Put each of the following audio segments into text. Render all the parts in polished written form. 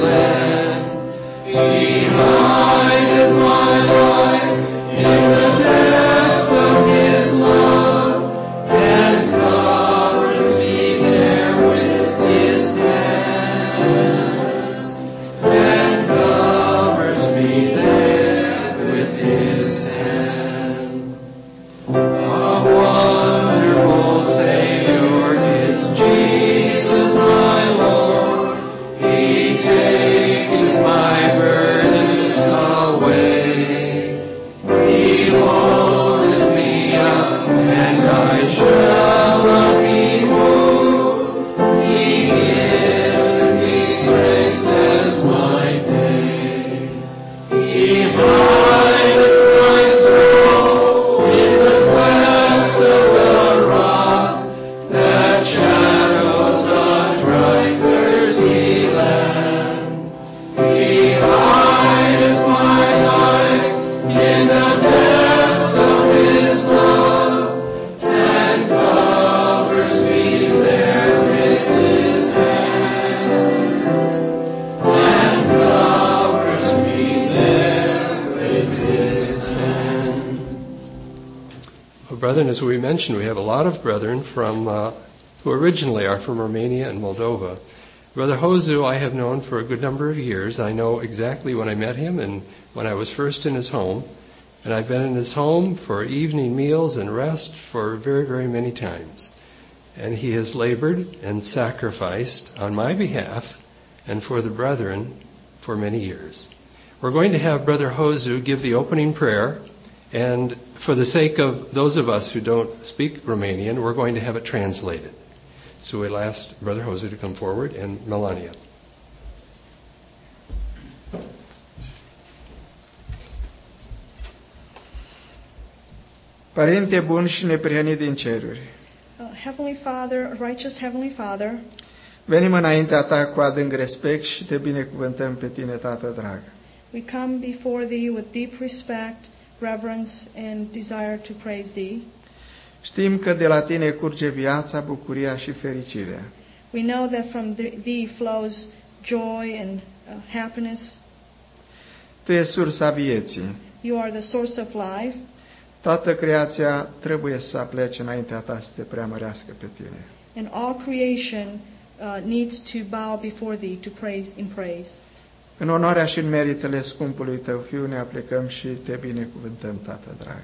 Brethren, as we mentioned, we have a lot of brethren from who originally are from Romania and Moldova. Brother Hozu I have known for a good number of years. I know exactly when I met him and when I was first in his home. And I've been in his home for evening meals and rest for very, very many times. And he has labored and sacrificed on my behalf and for the brethren for many years. We're going to have Brother Hozu give the opening prayer. And for the sake of those of us who don't speak Romanian, we're going to have it translated. So we'll ask Brother Hozu to come forward and Melania. Părinte bun și neprihănit din ceruri, Heavenly Father, righteous Heavenly Father, venim înaintea ta cu adânc respect și te binecuvântăm pe tine, Tată drag. we come before Thee with deep respect, reverence, and desire to praise Thee. Știm că de la tine curge viața, bucuria și fericirea. We know that from Thee flows joy and happiness. Tu ești sursa vieții. You are the source of life. Toată creația trebuie să aplece înaintea ta să te preamărească pe tine. And all creation needs to bow before Thee to praise in praise. În onoarea și în meritele scumpului tău Fiu ne aplecăm și te binecuvântăm, Tată drag.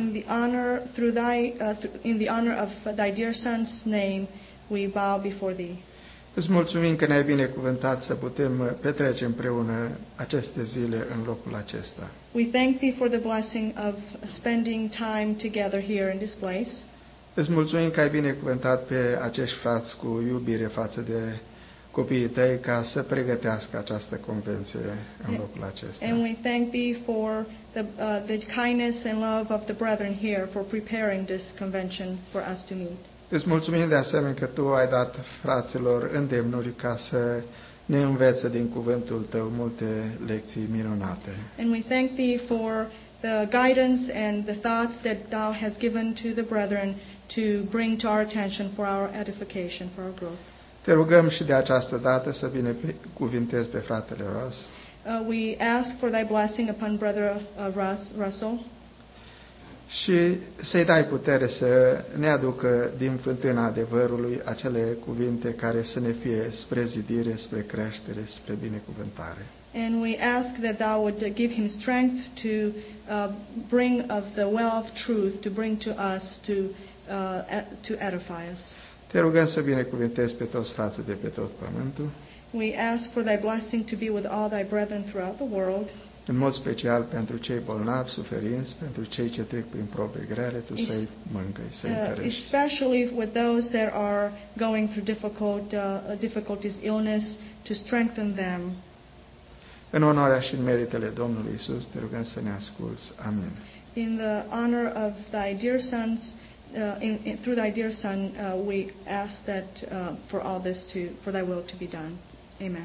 In the honor of Thy dear Son's name, we bow before Thee. Îți mulțumim că ne-ai binecuvântat să putem petrece împreună aceste zile în locul acesta. We thank Thee for the blessing of spending time together here in this place. Îți mulțumim că ai binecuvântat pe acești frați cu iubire față de copiii tăi ca să pregătească această convenție în locul acesta. And we thank Thee for the kindness and love of the brethren here for preparing this convention for us to meet. Îți mulțumim de asemenea că Tu ai dat fraților îndemnuri ca să ne învețe din cuvântul Tău multe lecții minunate. And we thank Thee for the guidance and the thoughts that Thou hast given to the brethren to bring to our attention for our edification, for our growth. Te rugăm și de această dată să binecuvintezi pe fratele Ross. We ask for Thy blessing upon Brother Russell. Și să-i dai putere să ne aducă din fântâna adevărului acele cuvinte care să ne fie spre zidire, spre creștere, spre binecuvântare. And we ask that Thou would give him strength to bring of the well of truth, to bring to us, to edify us. Te rugăm să binecuvântezi pe toți frații de pe tot pământul. We ask for Thy blessing to be with all Thy brethren throughout the world. În mod special pentru cei bolnavi, suferinți, pentru cei ce trec prin probe grele, Tu să-i mângâi, să-i întărești. Especially with those that are going through difficulties, illness, to strengthen them. În onoarea și în meritele Domnului Isus, te rugăm să ne asculți. Amin. In the honor of Thy dear Son's, through Thy dear Son, we ask that for all this for Thy will to be done. Amen.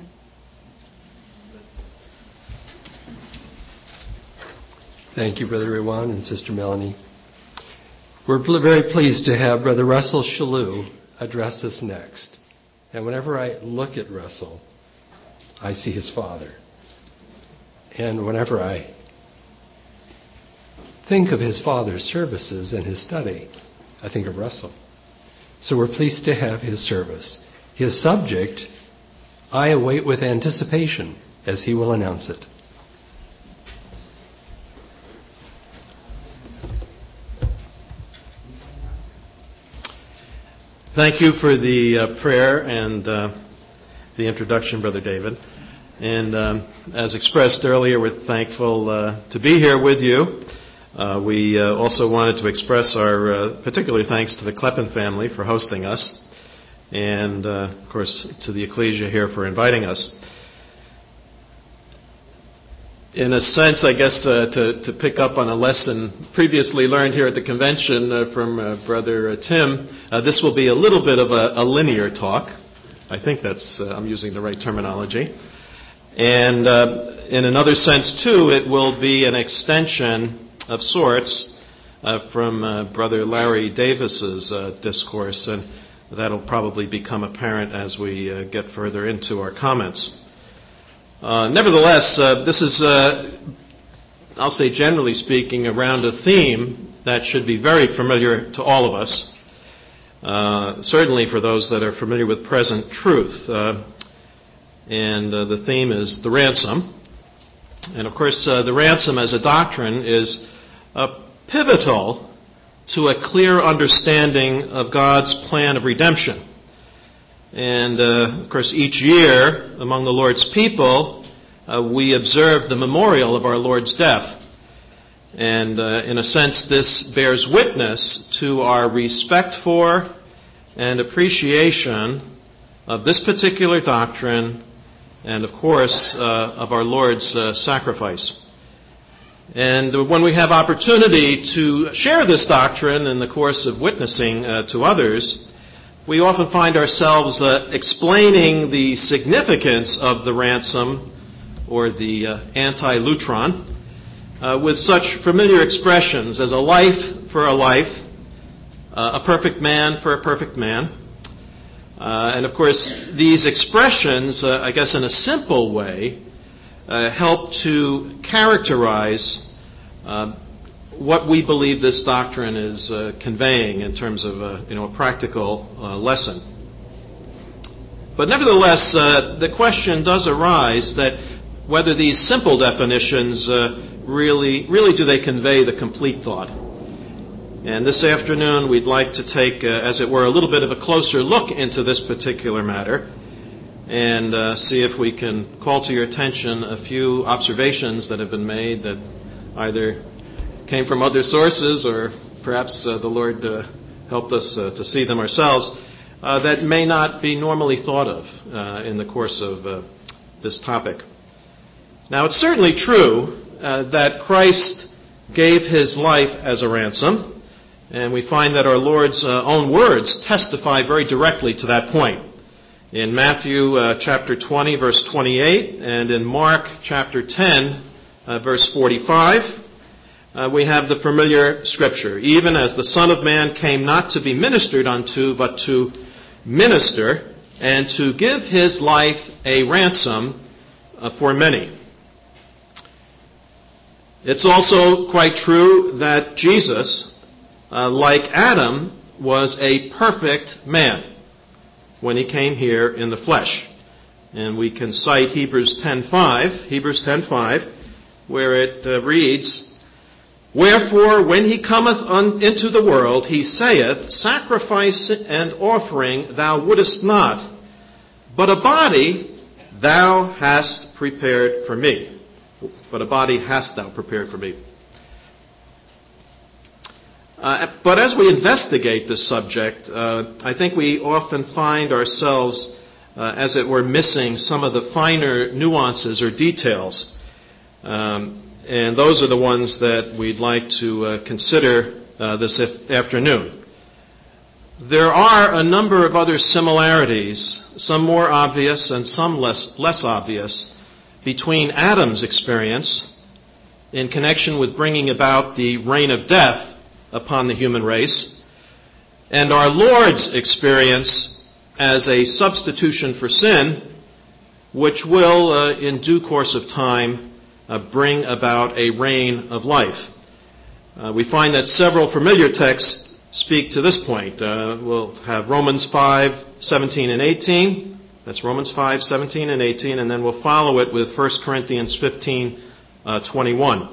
Thank you, Brother Iwan and Sister Melanie. We're very pleased to have Brother Russell Shalou address us next. And whenever I look at Russell, I see his father. And whenever I think of his father's services and his study, I think of Russell. So we're pleased to have his service. His subject, I await with anticipation, as he will announce it. Thank you for the prayer and the introduction, Brother David. And as expressed earlier, we're thankful to be here with you. We also wanted to express our particular thanks to the Kleppen family for hosting us, and of course to the Ecclesia here for inviting us. In a sense, I guess, to pick up on a lesson previously learned here at the convention from Brother Tim, this will be a little bit of a linear talk. I think that's, I'm using the right terminology. And in another sense, too, it will be an extension of sorts from Brother Larry Davis's discourse, and that'll probably become apparent as we get further into our comments. Nevertheless, this is, I'll say generally speaking, around a theme that should be very familiar to all of us, certainly for those that are familiar with present truth. And the theme is the ransom. And of course, the ransom as a doctrine is pivotal to a clear understanding of God's plan of redemption. And, of course, each year among the Lord's people, we observe the memorial of our Lord's death. And, in a sense, this bears witness to our respect for and appreciation of this particular doctrine and, of course, of our Lord's sacrifice. And when we have opportunity to share this doctrine in the course of witnessing to others, we often find ourselves explaining the significance of the ransom or the anti-lutron with such familiar expressions as a life for a life, a perfect man for a perfect man. And of course, these expressions, I guess in a simple way, help to characterize what we believe this doctrine is conveying in terms of a practical lesson. But nevertheless, the question does arise that whether these simple definitions really do they convey the complete thought. And this afternoon we'd like to take, as it were, a little bit of a closer look into this particular matter and see if we can call to your attention a few observations that have been made that either came from other sources or perhaps the Lord helped us to see them ourselves that may not be normally thought of in the course of this topic. Now, it's certainly true that Christ gave his life as a ransom, and we find that our Lord's own words testify very directly to that point. In Matthew chapter 20, verse 28, and in Mark chapter 10, verse 45, we have the familiar scripture, even as the Son of Man came not to be ministered unto, but to minister, and to give his life a ransom for many. It's also quite true that Jesus, like Adam, was a perfect man when he came here in the flesh. And we can cite Hebrews 10:5, where it reads, Wherefore, when he cometh into the world, he saith, Sacrifice and offering thou wouldest not, but a body thou hast prepared for me. But a body hast thou prepared for me. But as we investigate this subject, I think we often find ourselves, as it were, missing some of the finer nuances or details. And those are the ones that we'd like to consider this afternoon. There are a number of other similarities, some more obvious and some less obvious, between Adam's experience in connection with bringing about the reign of death upon the human race and our Lord's experience as a substitution for sin which will, in due course of time, bring about a reign of life. We find that several familiar texts speak to this point. We'll have Romans 5:17 and 18. That's Romans 5:17 and 18, and then we'll follow it with 1 Corinthians 15:21.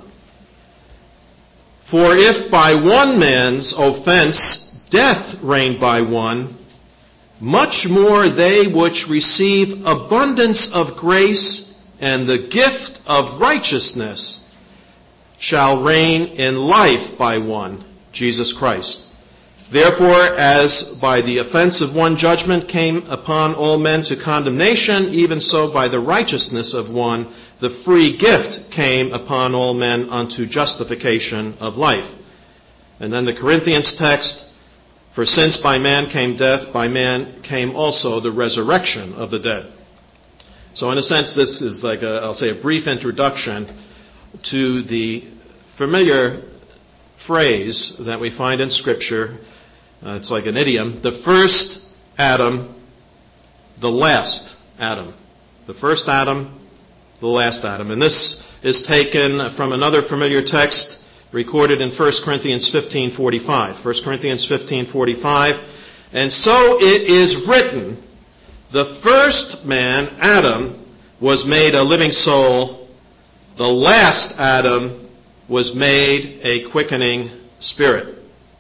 For if by one man's offense death reigned by one, much more they which receive abundance of grace and the gift of righteousness shall reign in life by one, Jesus Christ. Therefore, as by the offense of one judgment came upon all men to condemnation, even so by the righteousness of one the free gift came upon all men unto justification of life. And then the Corinthians text, for since by man came death, by man came also the resurrection of the dead. So in a sense, this is like a brief introduction to the familiar phrase that we find in Scripture. It's like an idiom. The first Adam, the last Adam. The first Adam, the last Adam. And this is taken from another familiar text recorded in 1 Corinthians 15:45. 1 Corinthians 15:45. And so it is written, the first man, Adam, was made a living soul. The last Adam was made a quickening spirit.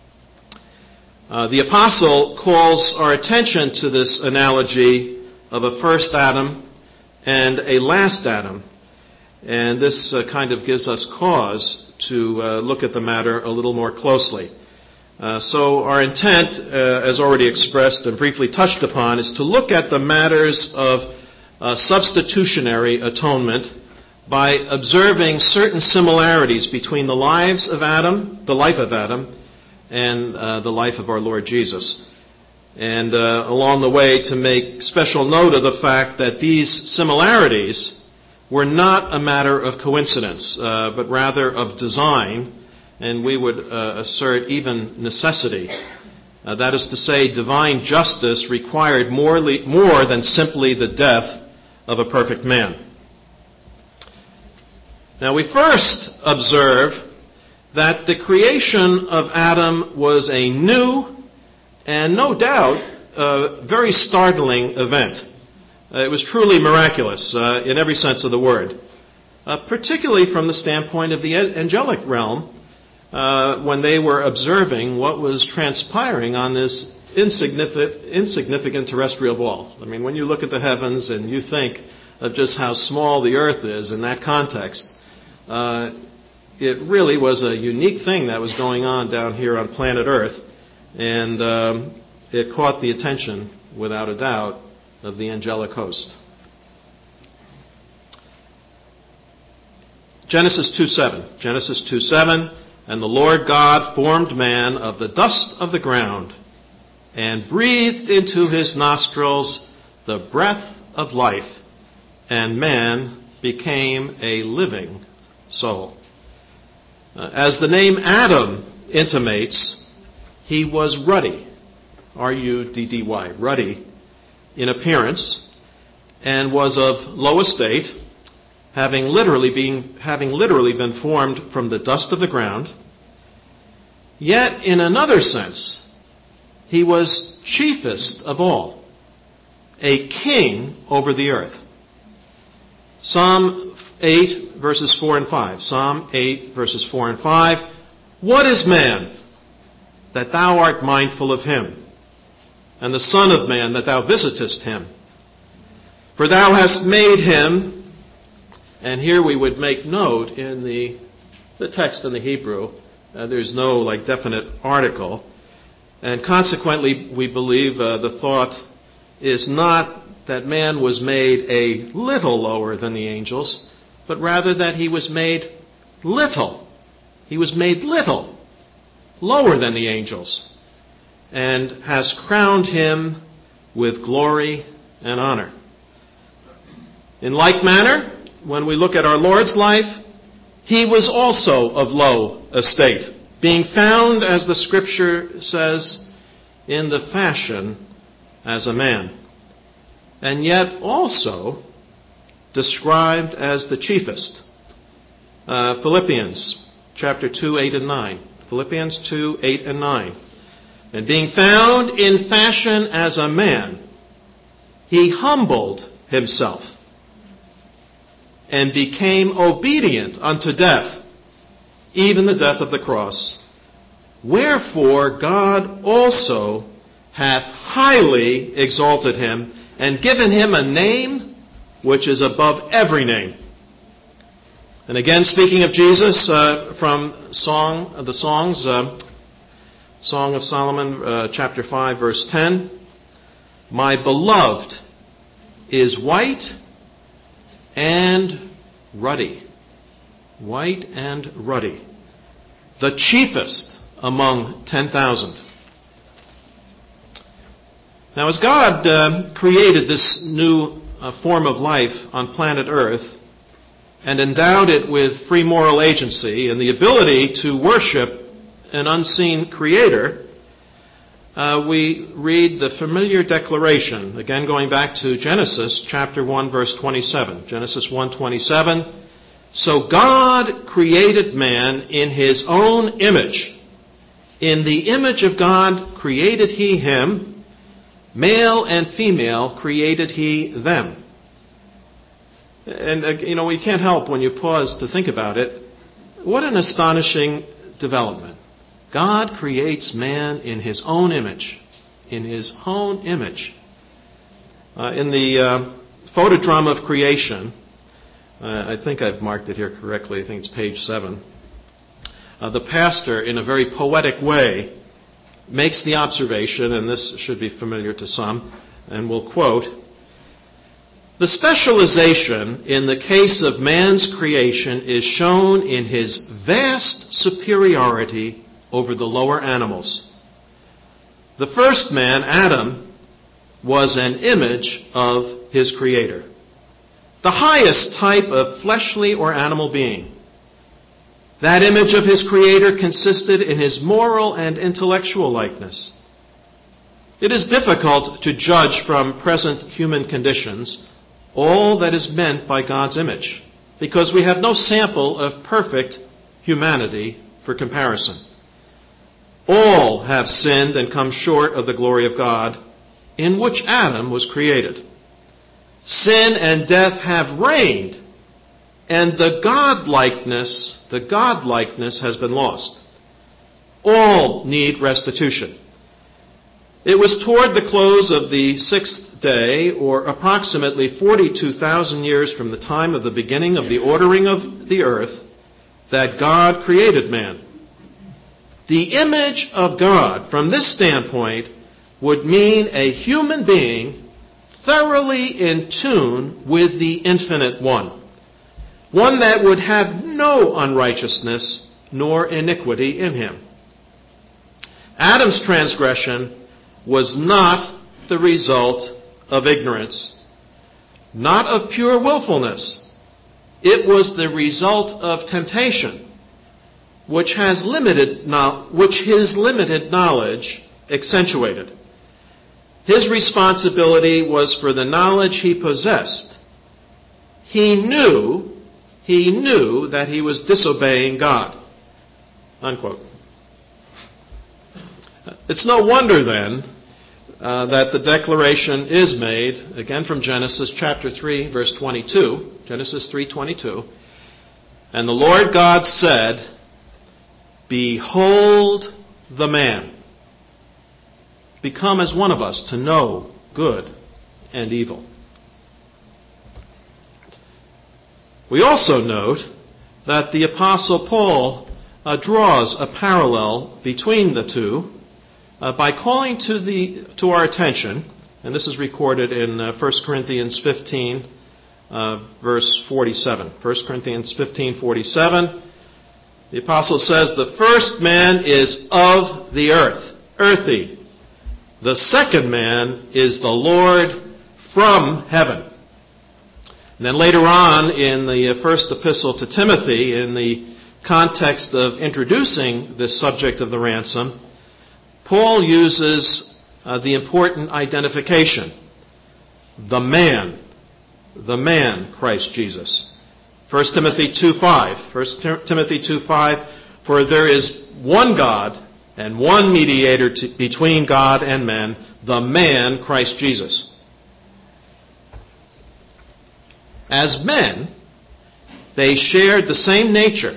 The apostle calls our attention to this analogy of a first Adam and a last Adam. And this kind of gives us cause to look at the matter a little more closely. So our intent, as already expressed and briefly touched upon, is to look at the matters of substitutionary atonement by observing certain similarities between the life of Adam, and the life of our Lord Jesus. And along the way to make special note of the fact that these similarities were not a matter of coincidence, but rather of design, and we would assert even necessity. That is to say, divine justice required more than simply the death of a perfect man. Now we first observe that the creation of Adam was a new and no doubt very startling event. It was truly miraculous in every sense of the word, particularly from the standpoint of the angelic realm when they were observing what was transpiring on this insignificant terrestrial ball. I mean, when you look at the heavens and you think of just how small the earth is in that context, it really was a unique thing that was going on down here on planet Earth, and it caught the attention, without a doubt, of the angelic host. Genesis 2:7, and the Lord God formed man of the dust of the ground and breathed into his nostrils the breath of life, and man became a living soul. As the name Adam intimates, he was ruddy, R-U-D-D-Y, ruddy in appearance, and was of low estate, having literally been formed from the dust of the ground. Yet, in another sense, he was chiefest of all, a king over the earth. Psalm 8, verses 4 and 5. Psalm 8, verses 4 and 5. What is man, that thou art mindful of him? And the Son of Man, that thou visitest him? For thou hast made him, and here we would make note in the text in the Hebrew, there's no definite article, and consequently we believe the thought is not that man was made a little lower than the angels, but rather that he was made little. He was made little, lower than the angels, and has crowned him with glory and honor. In like manner, when we look at our Lord's life, he was also of low estate, being found, as the Scripture says, in the fashion as a man. And yet also, described as the chiefest. Philippians chapter 2, 8 and 9. Philippians 2, 8 and 9. And being found in fashion as a man, he humbled himself and became obedient unto death, even the death of the cross. Wherefore God also hath highly exalted him and given him a name which is above every name. And again, speaking of Jesus, from Song of Solomon, chapter 5, verse 10, my beloved is white and ruddy. White and ruddy. The chiefest among 10,000. Now, as God created this new form of life on planet Earth and endowed it with free moral agency and the ability to worship an unseen creator, we read the familiar declaration, again going back to Genesis chapter 1, verse 27. Genesis 1:27. So God created man in his own image. In the image of God created he him. Male and female created he them. And, we can't help when you pause to think about it. What an astonishing development. God creates man in his own image. In his own image. In the photodrome of creation, I think I've marked it here correctly. I think it's page 7. The pastor, in a very poetic way, makes the observation, and this should be familiar to some, and we'll quote, the specialization in the case of man's creation is shown in his vast superiority over the lower animals. The first man, Adam, was an image of his Creator, the highest type of fleshly or animal being. That image of his Creator consisted in his moral and intellectual likeness. It is difficult to judge from present human conditions all that is meant by God's image, because we have no sample of perfect humanity for comparison. All have sinned and come short of the glory of God, in which Adam was created. Sin and death have reigned, and the godlikeness has been lost. All need restitution. It was toward the close of the 6th day, or approximately 42,000 years from the time of the beginning of the ordering of the earth, that God created man. The image of God, from this standpoint, would mean a human being thoroughly in tune with the Infinite One. One that would have no unrighteousness nor iniquity in him. Adam's transgression was not the result of ignorance, not of pure willfulness. It was the result of temptation, which his limited knowledge accentuated. His responsibility was for the knowledge he possessed. He knew that he was disobeying God. Unquote. It's no wonder then that the declaration is made, again from Genesis chapter 3, verse 22, Genesis 3:22, and the Lord God said, behold the man, become as one of us to know good and evil. We also note that the Apostle Paul draws a parallel between the two by calling to our attention, and this is recorded in 1 Corinthians 15, verse 47. 1 Corinthians 15:47, the Apostle says, the first man is of the earth, earthy. The second man is the Lord from heaven. And then later on in the first epistle to Timothy, in the context of introducing this subject of the ransom, Paul uses the important identification, the man, the man, Christ Jesus. 1 Timothy 2:5. 1 Timothy 2:5, for there is one God and one mediator between God and men, the man, Christ Jesus. As men, they shared the same nature,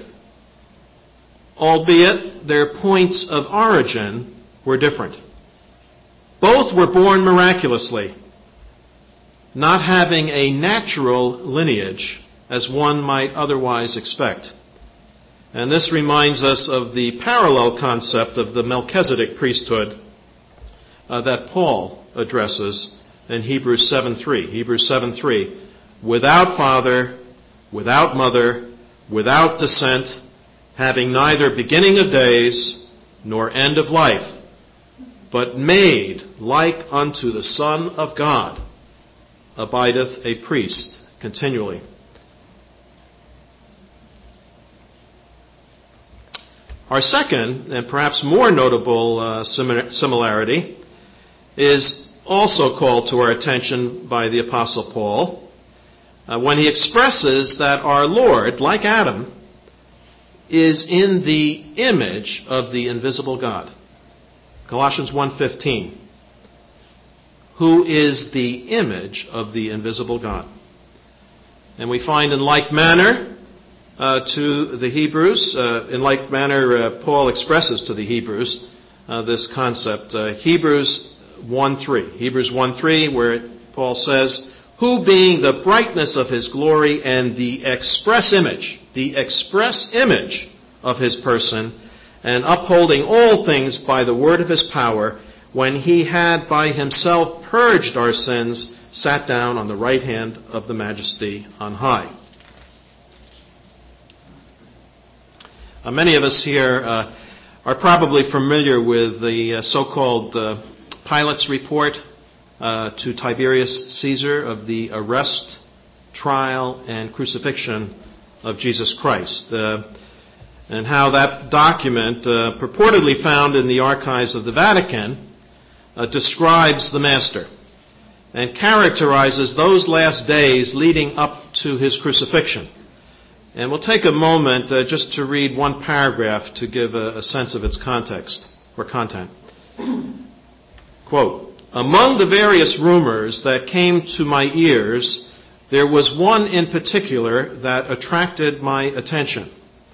albeit their points of origin were different. Both were born miraculously, not having a natural lineage as one might otherwise expect. And this reminds us of the parallel concept of the Melchizedek priesthood that Paul addresses in Hebrews 7:3. Hebrews 7:3, without father, without mother, without descent, having neither beginning of days nor end of life, but made like unto the Son of God, abideth a priest continually. Our second, and perhaps more notable similarity, is also called to our attention by the Apostle Paul when he expresses that our Lord, like Adam, is in the image of the invisible God. Colossians 1:15. Who is the image of the invisible God? And we find in like manner to the Hebrews, Paul expresses to the Hebrews this concept. Hebrews 1:3, where Paul says, who being the brightness of his glory and the express image of his person, and upholding all things by the word of his power, when he had by himself purged our sins, sat down on the right hand of the majesty on high. Many of us here are probably familiar with the so-called Pilate's report to Tiberius Caesar of the arrest, trial, and crucifixion of Jesus Christ, and how that document, purportedly found in the archives of the Vatican, describes the Master and characterizes those last days leading up to his crucifixion. And we'll take a moment just to read one paragraph to give a sense of its context or content. Quote, among the various rumors that came to my ears, there was one in particular that attracted my attention.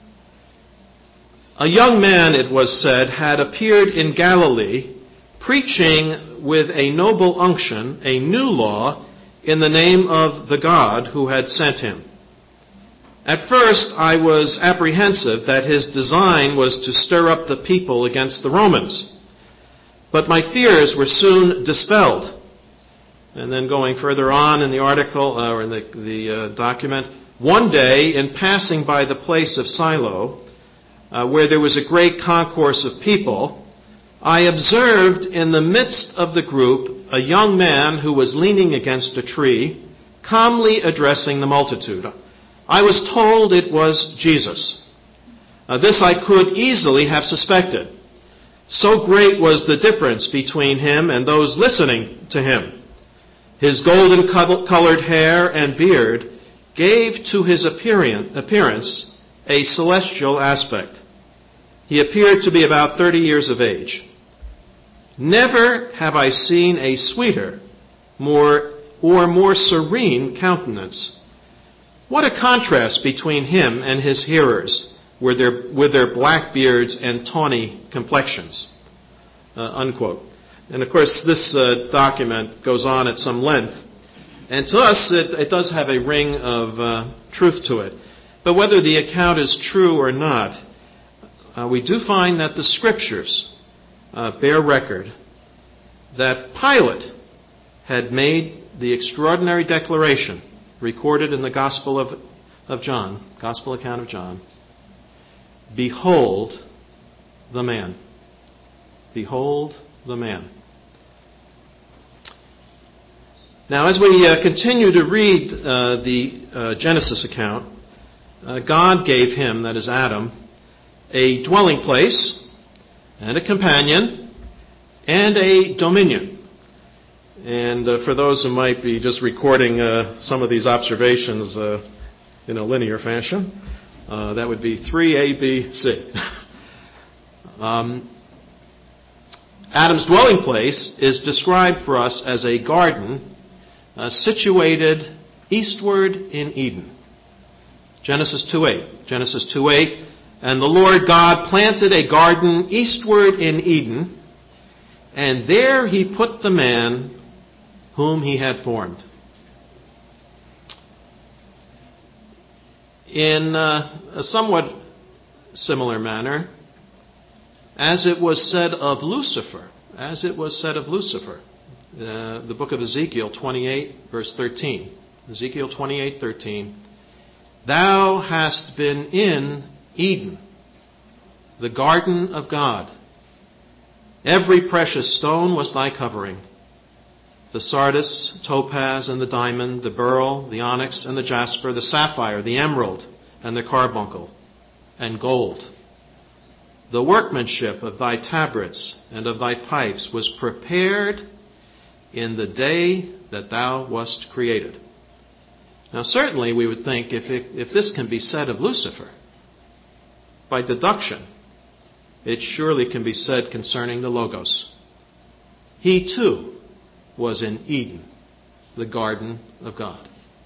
A young man, it was said, had appeared in Galilee preaching with a noble unction a new law in the name of the God who had sent him. At first, I was apprehensive that his design was to stir up the people against the Romans. But my fears were soon dispelled. And then going further on in the article, or in the document, one day, in passing by the place of Silo, where there was a great concourse of people, I observed in the midst of the group a young man who was leaning against a tree, calmly addressing the multitude. I was told it was Jesus. This I could easily have suspected. So great was the difference between him and those listening to him. His golden-colored hair and beard gave to his appearance a celestial aspect. He appeared to be about 30 years of age. Never have I seen a sweeter, more serene countenance. What a contrast between him and his hearers with their black beards and tawny complexions. Unquote. And of course, this document goes on at some length. And to us, it does have a ring of truth to it. But whether the account is true or not, we do find that the Scriptures bear record that Pilate had made the extraordinary declaration recorded in the Gospel of John, Gospel account of John, behold the man. Behold the man. Now, as we continue to read the Genesis account, God gave him, that is Adam, a dwelling place and a companion and a dominion. And for those who might be just recording some of these observations in a linear fashion, that would be 3A, B, C. Adam's dwelling place is described for us as a garden situated eastward in Eden. Genesis 2:8. Genesis 2:8. And the Lord God planted a garden eastward in Eden, and there he put the man whom he had formed. In a somewhat similar manner, as it was said of Lucifer, the book of Ezekiel 28, verse 13. Ezekiel 28:13. Thou hast been in Eden, the garden of God. Every precious stone was thy covering. The sardius, topaz, and the diamond, the beryl, the onyx, and the jasper, the sapphire, the emerald, and the carbuncle, and gold. The workmanship of thy tabrets and of thy pipes was prepared in the day that thou wast created. Now certainly we would think if this can be said of Lucifer, by deduction, it surely can be said concerning the Logos. He too was in Eden, the garden of God.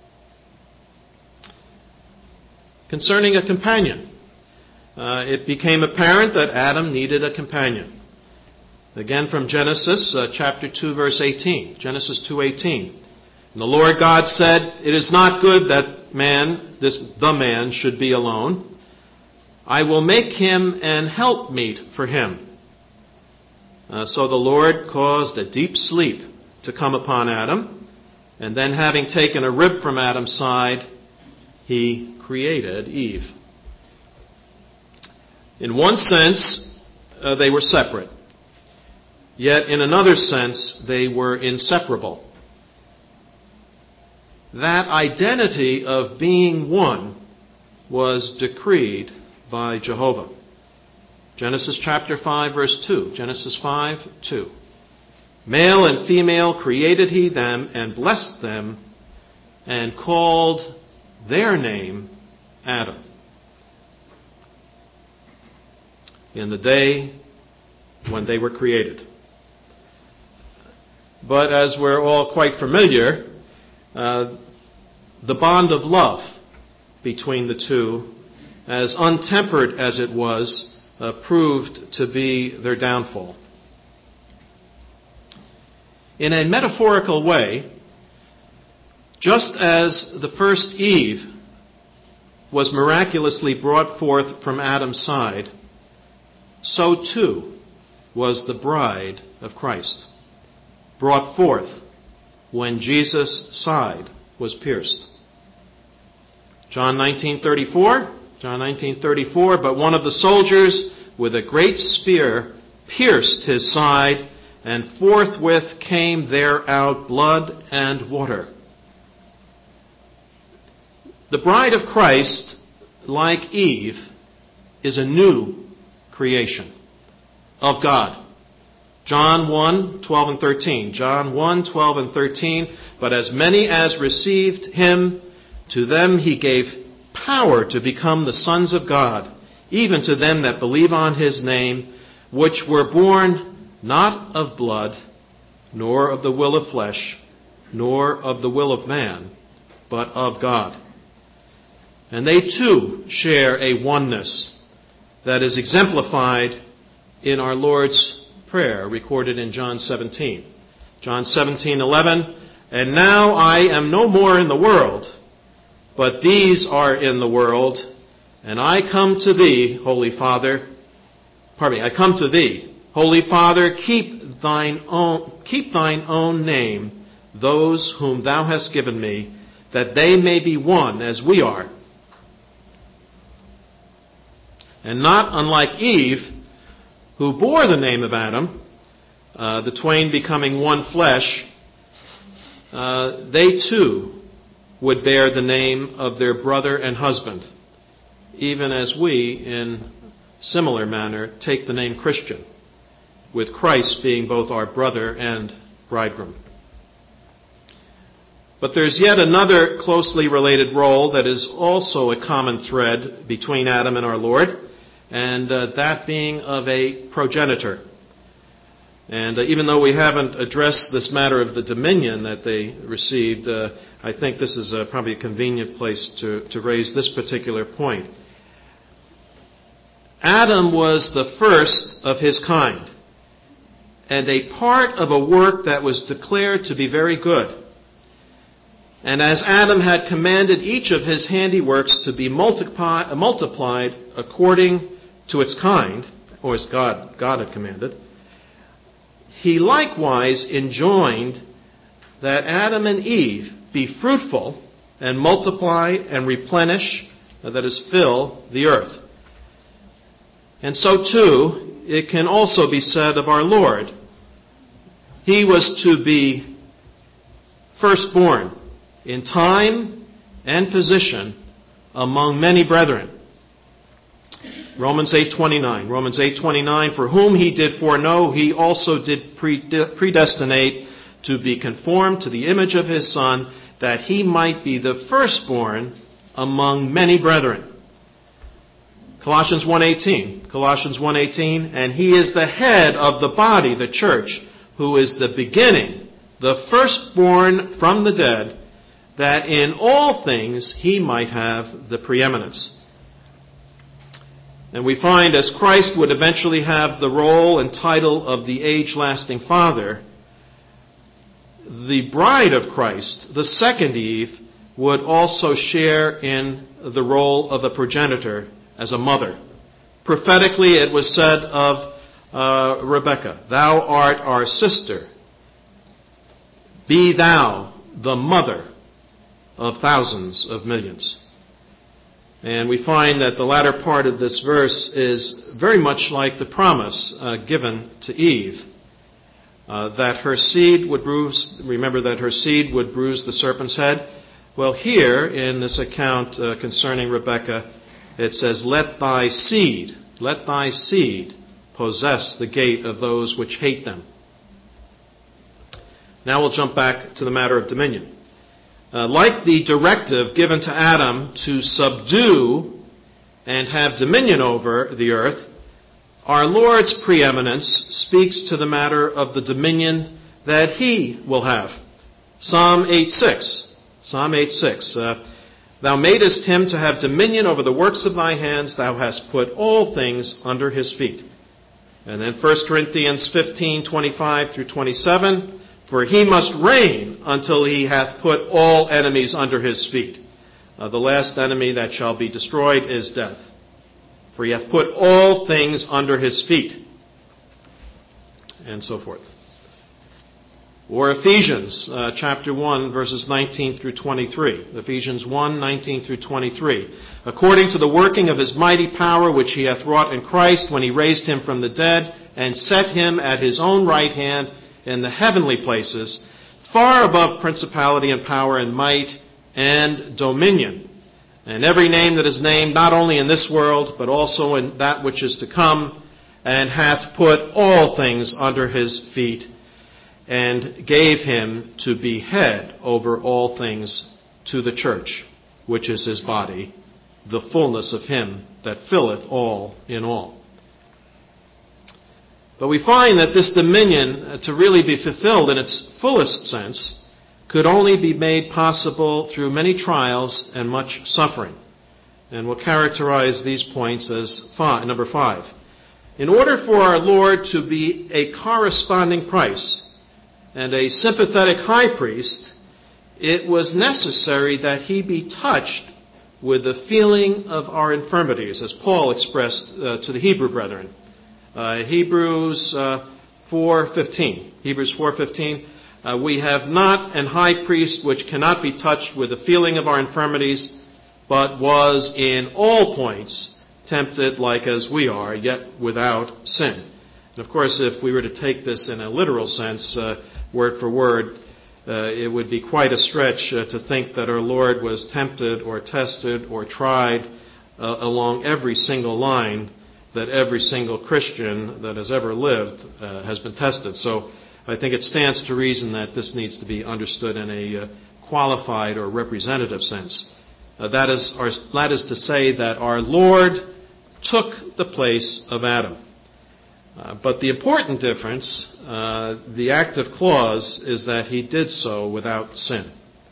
Concerning a companion, it became apparent that Adam needed a companion. Again from Genesis chapter 2, verse 18. Genesis 2:18. And the Lord God said, It is not good that the man should be alone. I will make him an helpmeet for him. So the Lord caused a deep sleep to come upon Adam, and then having taken a rib from Adam's side, he created Eve. In one sense, they were separate. Yet in another sense, they were inseparable. That identity of being one was decreed by Jehovah. Genesis chapter 5, verse 2. Genesis 5:2. Male and female created he them and blessed them and called their name Adam. In the day when they were created. But as we're all quite familiar, the bond of love between the two, as untempered as it was, proved to be their downfall. In a metaphorical way, just as the first Eve was miraculously brought forth from Adam's side, so too was the bride of Christ, brought forth when Jesus' side was pierced. John 19:34, but one of the soldiers with a great spear pierced his side, and forthwith came there out blood and water. The bride of Christ, like Eve, is a new creation of God. John 1:12 and 13. John 1:12 and 13. But as many as received him, to them he gave power to become the sons of God, even to them that believe on his name, which were born not of blood, nor of the will of flesh, nor of the will of man, but of God. And they too share a oneness that is exemplified in our Lord's Prayer recorded in John 17. John 17:11, and now I am no more in the world, but these are in the world, and I come to thee, Holy Father. I come to thee, Holy Father, keep thine own name, those whom thou hast given me, that they may be one as we are. And not unlike Eve, who bore the name of Adam, the twain becoming one flesh, they too would bear the name of their brother and husband, even as we, in similar manner, take the name Christian, with Christ being both our brother and bridegroom. But there's yet another closely related role that is also a common thread between Adam and our Lord, and that being of a progenitor. And even though we haven't addressed this matter of the dominion that they received, I think this is probably a convenient place to raise this particular point. Adam was the first of his kind, and a part of a work that was declared to be very good. And as Adam had commanded each of his handiworks to be multiplied according to its kind, or as God had commanded, he likewise enjoined that Adam and Eve be fruitful and multiply and replenish, that is, fill the earth. And so too, it can also be said of our Lord. He was to be firstborn in time and position among many brethren. Romans 8:29. Romans 8:29, for whom he did foreknow, he also did predestinate to be conformed to the image of his Son, that he might be the firstborn among many brethren. Colossians 1:18. Colossians 1:18, and he is the head of the body, the church, who is the beginning, the firstborn from the dead, that in all things he might have the preeminence. And we find as Christ would eventually have the role and title of the age-lasting Father, the bride of Christ, the second Eve, would also share in the role of a progenitor as a mother. Prophetically, it was said of Rebekah, thou art our sister. Be thou the mother of thousands of millions. And we find that the latter part of this verse is very much like the promise given to Eve, that her seed would bruise, remember that her seed would bruise the serpent's head. Well, here in this account concerning Rebekah, it says, let thy seed possess the gate of those which hate them. Now we'll jump back to the matter of dominion. Like the directive given to Adam to subdue and have dominion over the earth, our Lord's preeminence speaks to the matter of the dominion that he will have. Psalm 8:6. Psalm 8:6. Thou madest him to have dominion over the works of thy hands. Thou hast put all things under his feet. And then 1 Corinthians 15:25 through 27. For he must reign until he hath put all enemies under his feet. The last enemy that shall be destroyed is death. For he hath put all things under his feet. And so forth. Or Ephesians chapter 1, verses 19 through 23. Ephesians 1, 19 through 23. According to the working of his mighty power, which he hath wrought in Christ, when he raised him from the dead, and set him at his own right hand in the heavenly places, far above principality and power and might and dominion, and every name that is named, not only in this world, but also in that which is to come, and hath put all things under his feet, and gave him to be head over all things to the church, which is his body, the fullness of him that filleth all in all. But we find that this dominion, to really be fulfilled in its fullest sense, could only be made possible through many trials and much suffering. And we'll characterize these points as number 5. In order for our Lord to be a corresponding price and a sympathetic high priest, it was necessary that he be touched with the feeling of our infirmities, as Paul expressed to the Hebrew brethren. Hebrews 4:15. Hebrews 4:15. We have not an high priest which cannot be touched with the feeling of our infirmities, but was in all points tempted like as we are, yet without sin. And of course, if we were to take this in a literal sense, word for word, it would be quite a stretch to think that our Lord was tempted or tested or tried along every single line that every single Christian that has ever lived has been tested. So I think it stands to reason that this needs to be understood in a qualified or representative sense. That is to say that our Lord took the place of Adam. But the important difference, the active clause, is that he did so without sin.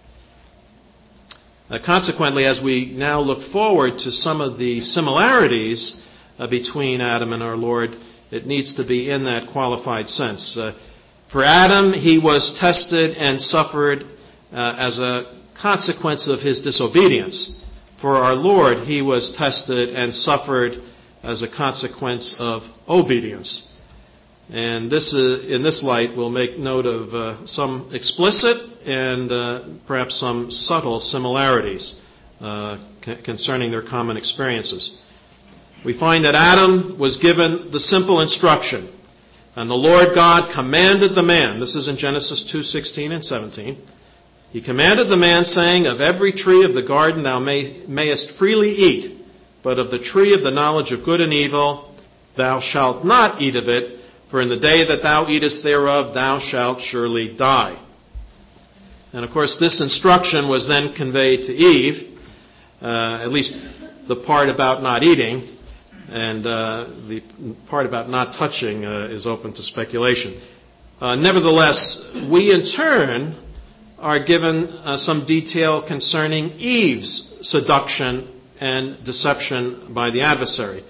Consequently, as we now look forward to some of the similarities between Adam and our Lord, it needs to be in that qualified sense. For Adam, he was tested and suffered as a consequence of his disobedience. For our Lord, he was tested and suffered as a consequence of obedience. And in this light, we'll make note of some explicit and perhaps some subtle similarities concerning their common experiences. We find that Adam was given the simple instruction, and the Lord God commanded the man. This is in Genesis 2:16 and 17. He commanded the man, saying, "Of every tree of the garden thou mayest freely eat, but of the tree of the knowledge of good and evil thou shalt not eat of it, for in the day that thou eatest thereof thou shalt surely die." And of course this instruction was then conveyed to Eve, at least the part about not eating, and the part about not touching is open to speculation. Nevertheless, we in turn are given some detail concerning Eve's seduction and deception by the adversary.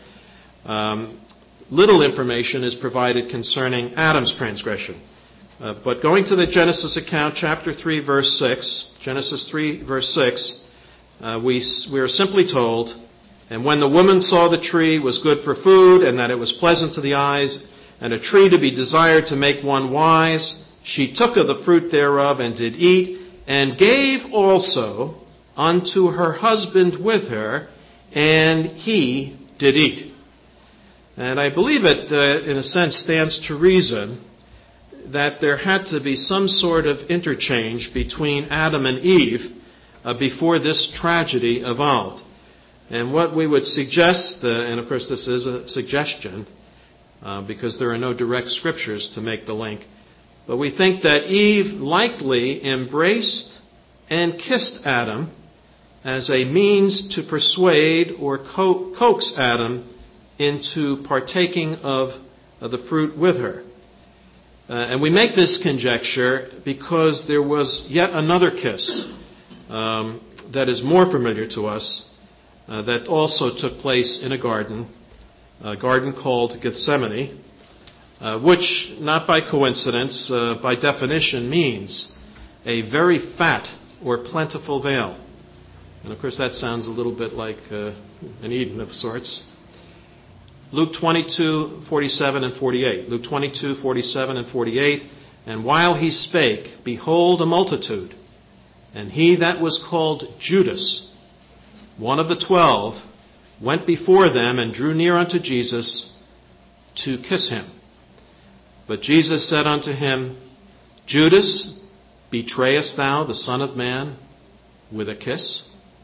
Little information is provided concerning Adam's transgression. But going to the Genesis account, chapter 3, verse 6, Genesis 3, verse 6, we are simply told, "And when the woman saw the tree was good for food, and that it was pleasant to the eyes, and a tree to be desired to make one wise, she took of the fruit thereof and did eat, and gave also unto her husband with her, and he did eat." And I believe it, in a sense, stands to reason that there had to be some sort of interchange between Adam and Eve before this tragedy evolved. And what we would suggest, and of course this is a suggestion, because there are no direct scriptures to make the link, but we think that Eve likely embraced and kissed Adam as a means to persuade or coax Adam into partaking of the fruit with her. And we make this conjecture because there was yet another kiss that is more familiar to us that also took place in a garden called Gethsemane, which, not by coincidence, by definition means a very fat or plentiful vale. And of course that sounds a little bit like an Eden of sorts. Luke 22:47 and 48. Luke 22:47 and 48. "And while he spake, behold a multitude, and he that was called Judas, one of the 12, went before them and drew near unto Jesus to kiss him. But Jesus said unto him, Judas, betrayest thou the Son of Man with a kiss?"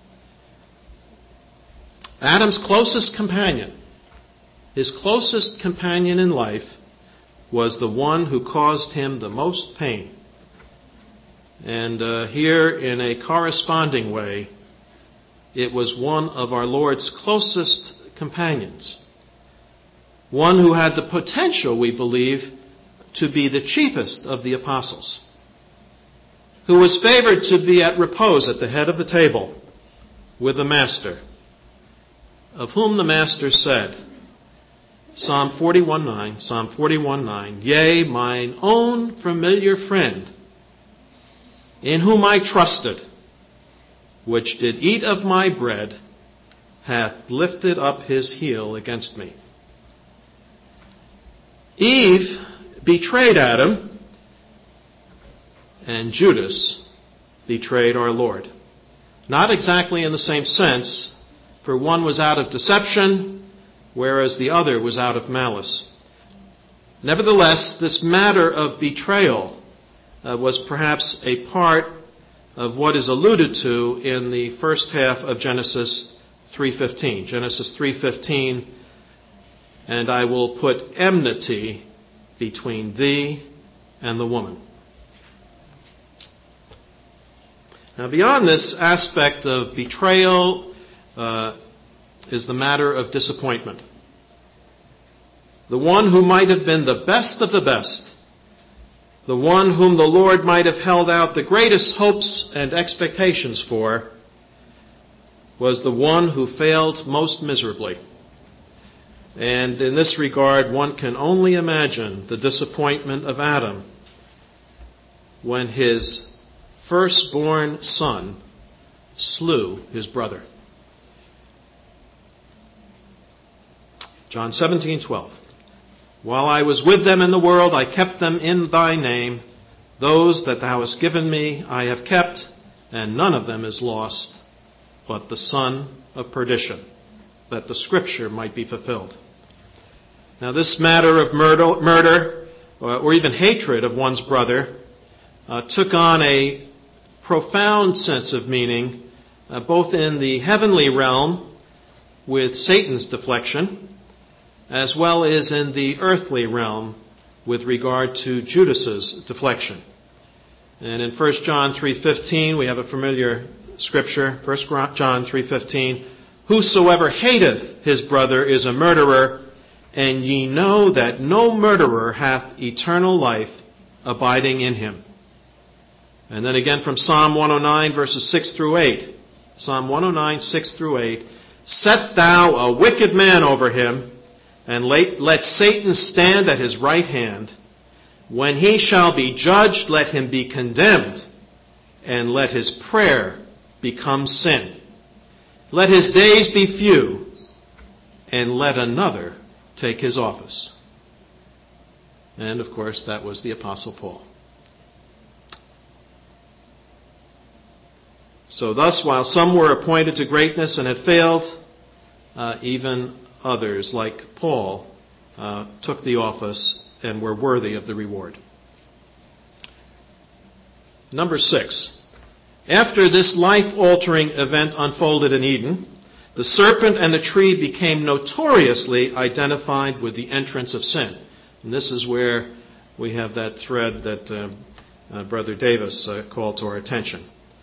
Adam's closest companion, his closest companion in life, was the one who caused him the most pain. And here, in a corresponding way, it was one of our Lord's closest companions, one who had the potential, we believe, to be the chiefest of the apostles, who was favored to be at repose at the head of the table with the Master, of whom the Master said, Psalm 41:9, "Yea, mine own familiar friend, in whom I trusted, which did eat of my bread, hath lifted up his heel against me." Eve betrayed Adam, and Judas betrayed our Lord. Not exactly in the same sense, for one was out of deception, whereas the other was out of malice. Nevertheless, this matter of betrayal was perhaps a part of what is alluded to in the first half of Genesis 3:15. Genesis 3:15, "And I will put enmity between thee and the woman." Now, beyond this aspect of betrayal is the matter of disappointment. The one who might have been the best of the best, the one whom the Lord might have held out the greatest hopes and expectations for, was the one who failed most miserably. And in this regard, one can only imagine the disappointment of Adam when his firstborn son slew his brother. John 17:12. While I was with them in the world, I kept them in thy name. Those that thou hast given me I have kept, and none of them is lost, but the son of perdition, that the scripture might be fulfilled. Now, this matter of murder or even hatred of one's brother took on a profound sense of meaning, both in the heavenly realm with Satan's deflection, as well as in the earthly realm with regard to Judas's deflection. And in 1 John 3:15, we have a familiar scripture, 1 John 3:15, whosoever hateth his brother is a murderer, and ye know that no murderer hath eternal life abiding in him. And then again from Psalm 109, verses 6 through 8. Psalm 109, 6 through 8. Set thou a wicked man over him, and let Satan stand at his right hand. When he shall be judged, let him be condemned, and let his prayer become sin. Let his days be few, and let another take his office. And of course, that was the Apostle Paul. So thus, while some were appointed to greatness and had failed, even others, like Paul, took the office and were worthy of the reward. Number 6. After this life-altering event unfolded in Eden, the serpent and the tree became notoriously identified with the entrance of sin. And this is where we have that thread that Brother Davis called to our attention.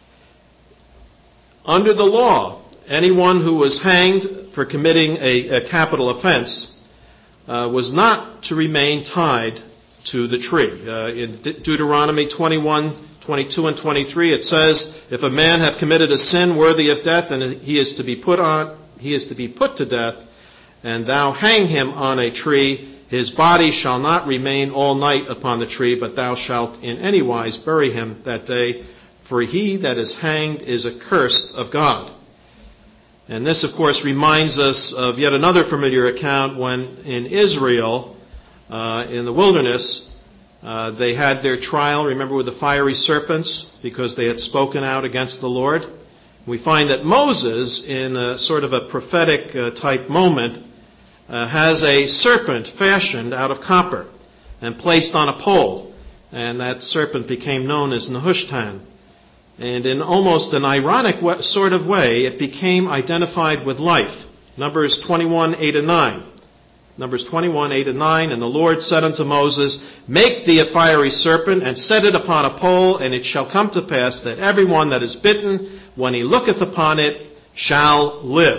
Under the law, anyone who was hanged for committing a capital offense was not to remain tied to the tree. In Deuteronomy 21:22 and 23, it says, if a man have committed a sin worthy of death, and he is to be put to death, and thou hang him on a tree, his body shall not remain all night upon the tree, but thou shalt in any wise bury him that day, for he that is hanged is accursed of God. And this, of course, reminds us of yet another familiar account when in Israel, in the wilderness, they had their trial, remember, with the fiery serpents, because they had spoken out against the Lord. We find that Moses, in a sort of a prophetic type moment, has a serpent fashioned out of copper and placed on a pole. And that serpent became known as Nehushtan. And in almost an ironic sort of way, it became identified with life. Numbers 21:8 and 9. Numbers 21:8 and 9. And the Lord said unto Moses, make thee a fiery serpent, and set it upon a pole, and it shall come to pass that everyone that is bitten, when he looketh upon it, shall live.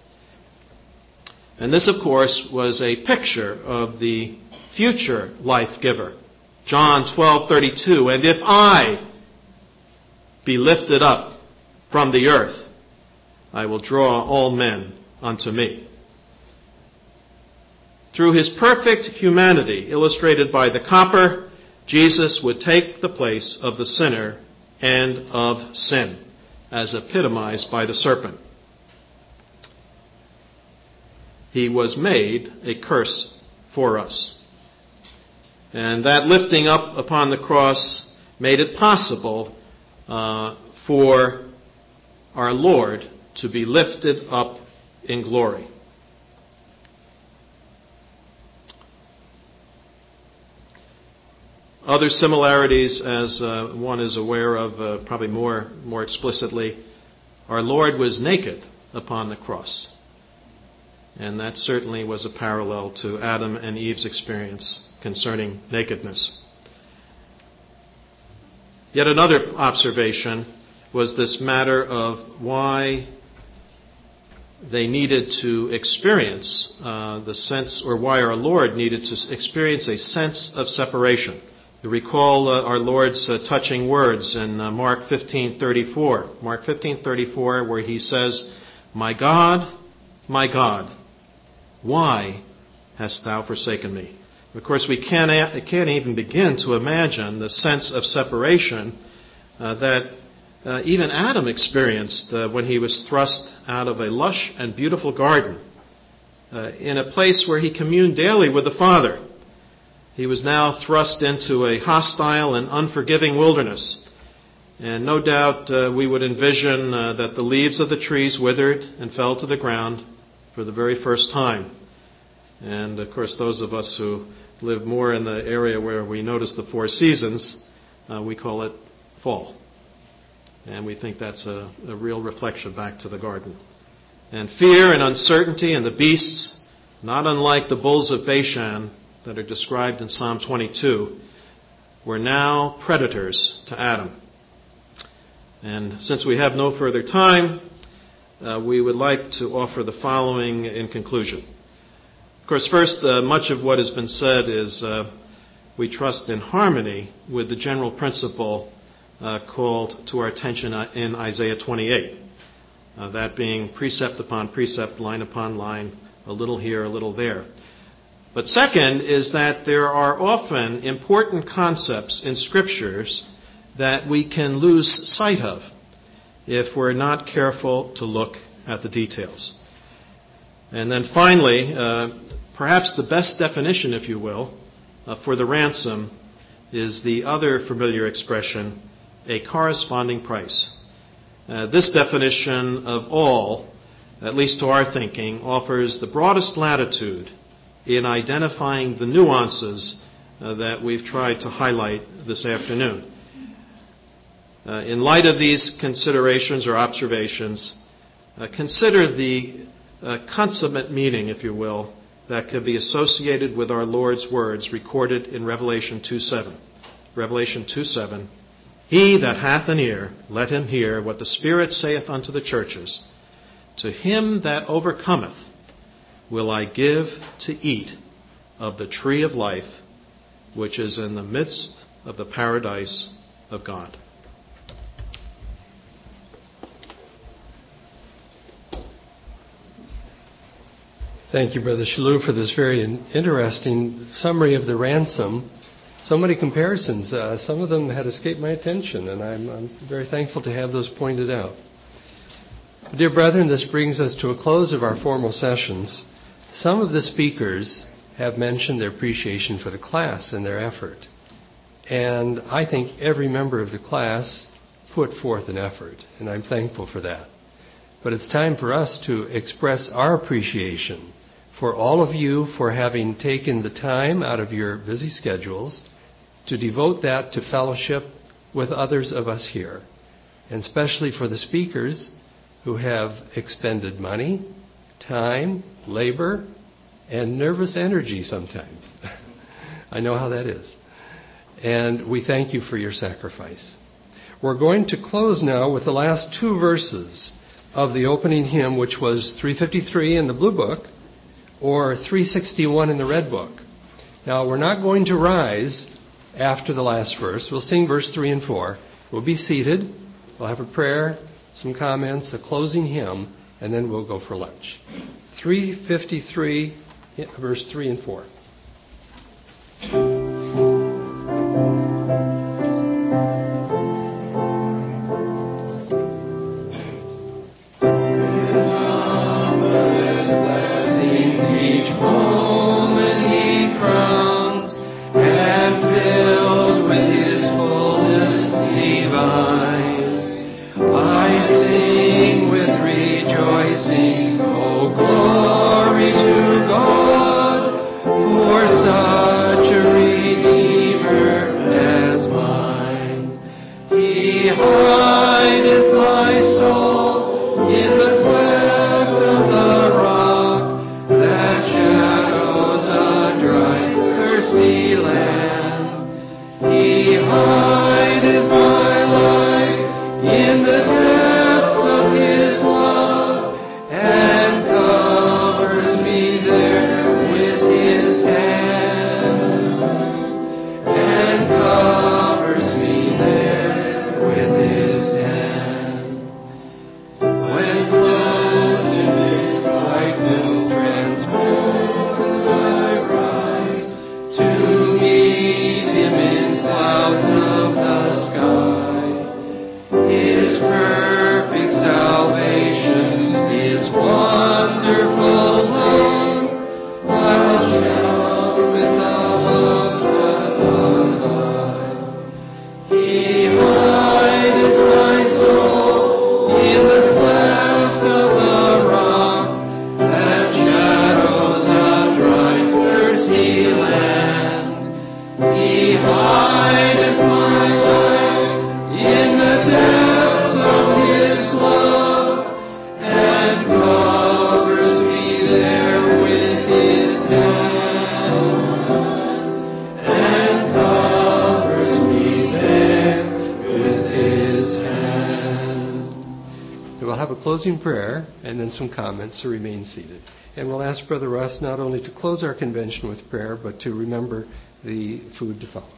And this, of course, was a picture of the future life giver. John 12:32. And if I be lifted up from the earth, I will draw all men unto me. Through his perfect humanity, illustrated by the copper, Jesus would take the place of the sinner and of sin, as epitomized by the serpent. He was made a curse for us. And that lifting up upon the cross made it possible for our Lord to be lifted up in glory. Other similarities, as one is aware of probably more explicitly, our Lord was naked upon the cross. And that certainly was a parallel to Adam and Eve's experience concerning nakedness. Yet another observation, was this matter of why they needed to experience the sense, or why our Lord needed to experience a sense of separation. You recall our Lord's touching words in Mark 15:34. Mark 15:34, where he says, my God, why hast thou forsaken me?" Of course, we can't even begin to imagine the sense of separation that even Adam experienced when he was thrust out of a lush and beautiful garden in a place where he communed daily with the Father. He was now thrust into a hostile and unforgiving wilderness. And no doubt we would envision that the leaves of the trees withered and fell to the ground for the very first time. And of course, those of us who live more in the area where we notice the four seasons, we call it fall. And we think that's a real reflection back to the garden. And fear and uncertainty and the beasts, not unlike the bulls of Bashan that are described in Psalm 22, were now predators to Adam. And since we have no further time, we would like to offer the following in conclusion. Of course, first, much of what has been said is we trust in harmony with the general principle called to our attention in Isaiah 28. That being precept upon precept, line upon line, a little here, a little there. But second is that there are often important concepts in Scriptures that we can lose sight of if we're not careful to look at the details. And then finally, perhaps the best definition, if you will, for the ransom is the other familiar expression, a corresponding price. This definition of all, at least to our thinking, offers the broadest latitude in identifying the nuances that we've tried to highlight this afternoon. In light of these considerations or observations, consider the consummate meaning, if you will, that could be associated with our Lord's words recorded in Revelation 2:7. Revelation 2:7, "He that hath an ear, let him hear what the Spirit saith unto the churches. To him that overcometh will I give to eat of the tree of life, which is in the midst of the paradise of God." Thank you, Brother Shalou, for this very interesting summary of the ransom. So many comparisons. Some of them had escaped my attention, and I'm very thankful to have those pointed out. Dear brethren, this brings us to a close of our formal sessions. Some of the speakers have mentioned their appreciation for the class and their effort. And I think every member of the class put forth an effort, and I'm thankful for that. But it's time for us to express our appreciation for all of you for having taken the time out of your busy schedules to devote that to fellowship with others of us here, and especially for the speakers who have expended money, time, labor, and nervous energy sometimes. I know how that is. And we thank you for your sacrifice. We're going to close now with the last two verses of the opening hymn, which was 353 in the blue book, or 361 in the red book. Now, we're not going to rise after the last verse. We'll sing verse 3 and 4. We'll be seated. We'll have a prayer, some comments, a closing hymn, and then we'll go for lunch. 353, verse 3 and 4. Oh, glory to God. closing prayer and then some comments, so remain seated. And we'll ask Brother Russ not only to close our convention with prayer, but to remember the food to follow.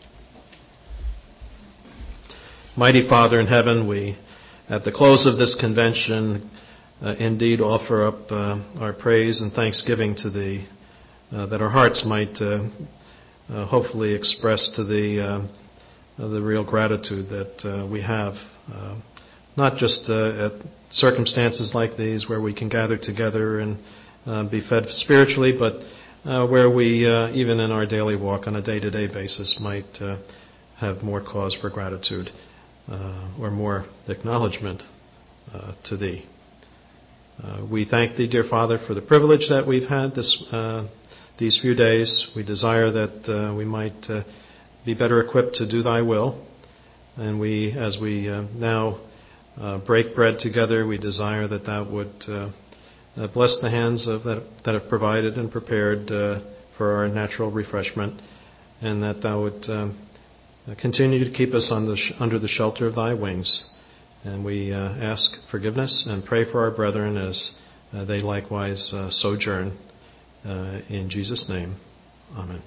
Mighty Father in heaven, we, at the close of this convention, indeed offer up our praise and thanksgiving to Thee, that our hearts might hopefully express to Thee the real gratitude that we have, not just at circumstances like these where we can gather together and be fed spiritually, but where we, even in our daily walk on a day-to-day basis, might have more cause for gratitude or more acknowledgement to Thee. We thank Thee, dear Father, for the privilege that we've had these few days. We desire that we might be better equipped to do Thy will. And we, as we now break bread together, we desire that Thou would bless the hands that have provided and prepared for our natural refreshment, and that Thou would continue to keep us under the shelter of Thy wings. And we ask forgiveness and pray for our brethren as they likewise sojourn. In Jesus' name, amen.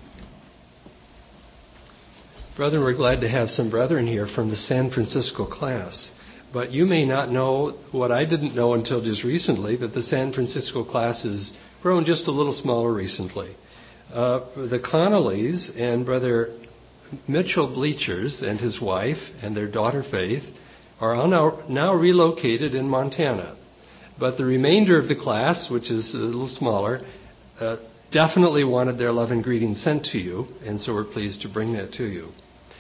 Brethren, we're glad to have some brethren here from the San Francisco class. But you may not know what I didn't know until just recently, that the San Francisco class has grown just a little smaller recently. The Connollys and Brother Mitchell Bleachers and his wife and their daughter Faith are now relocated in Montana. But the remainder of the class, which is a little smaller, definitely wanted their love and greetings sent to you, and so we're pleased to bring that to you.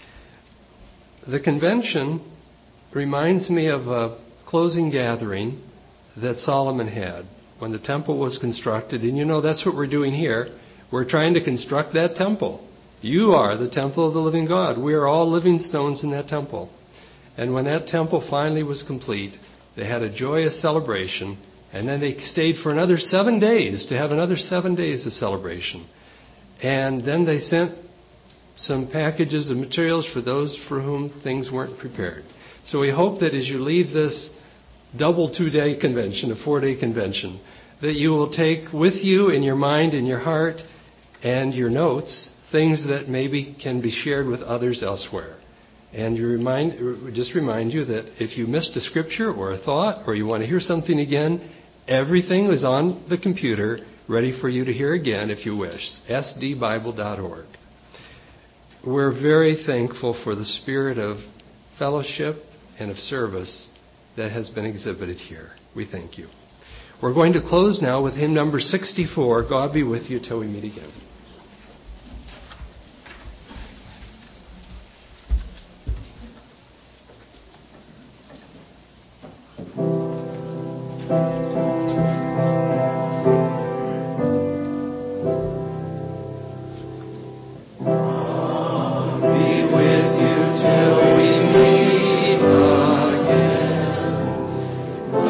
The convention reminds me of a closing gathering that Solomon had when the temple was constructed. And you know, that's what we're doing here. We're trying to construct that temple. You are the temple of the living God. We are all living stones in that temple. And when that temple finally was complete, they had a joyous celebration. And then they stayed for another 7 days to have another 7 days of celebration. And then they sent some packages of materials for those for whom things weren't prepared. So we hope that as you leave this double 2-day convention, a 4-day convention, that you will take with you in your mind and your heart and your notes things that maybe can be shared with others elsewhere. And just remind you that if you missed a scripture or a thought or you want to hear something again, everything is on the computer ready for you to hear again if you wish. sdbible.org. We're very thankful for the spirit of fellowship and of service that has been exhibited here. We thank you. We're going to close now with hymn number 64, God Be With You Till We Meet Again.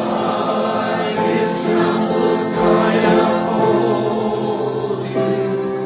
Counsels guide uphold you.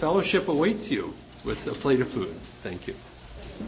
fellowship awaits you with a plate of food. Thank you.